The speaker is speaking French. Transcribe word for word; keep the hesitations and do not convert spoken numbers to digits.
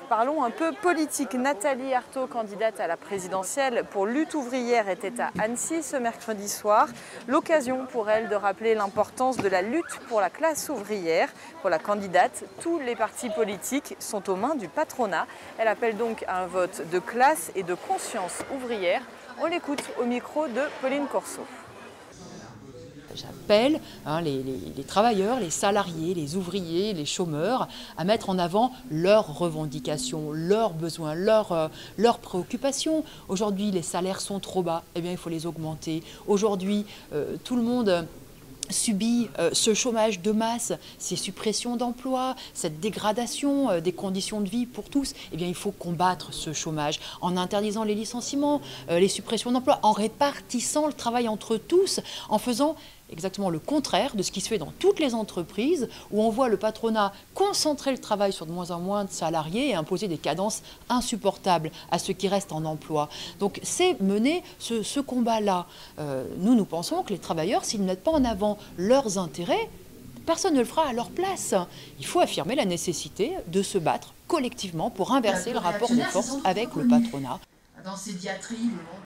Parlons un peu politique. Nathalie Arthaud, candidate à la présidentielle pour Lutte ouvrière, était à Annecy ce mercredi soir. L'occasion pour elle de rappeler l'importance de la lutte pour la classe ouvrière. Pour la candidate, tous les partis politiques sont aux mains du patronat. Elle appelle donc à un vote de classe et de conscience ouvrière. On l'écoute au micro de Pauline Corso. J'appelle hein, les, les, les travailleurs, les salariés, les ouvriers, les chômeurs à mettre en avant leurs revendications, leurs besoins, leurs, euh, leurs préoccupations. Aujourd'hui, les salaires sont trop bas, eh bien, il faut les augmenter. Aujourd'hui, euh, tout le monde subit euh, ce chômage de masse, ces suppressions d'emplois, cette dégradation euh, des conditions de vie pour tous, eh bien, il faut combattre ce chômage en interdisant les licenciements, euh, les suppressions d'emplois, en répartissant le travail entre tous, en faisant exactement le contraire de ce qui se fait dans toutes les entreprises où on voit le patronat concentrer le travail sur de moins en moins de salariés et imposer des cadences insupportables à ceux qui restent en emploi. Donc c'est mener ce, ce combat-là. Euh, nous, nous pensons que les travailleurs, s'ils ne mettent pas en avant leurs intérêts, personne ne le fera à leur place. Il faut affirmer la nécessité de se battre collectivement pour inverser le rapport de force avec le patronat. Dans ces diatribes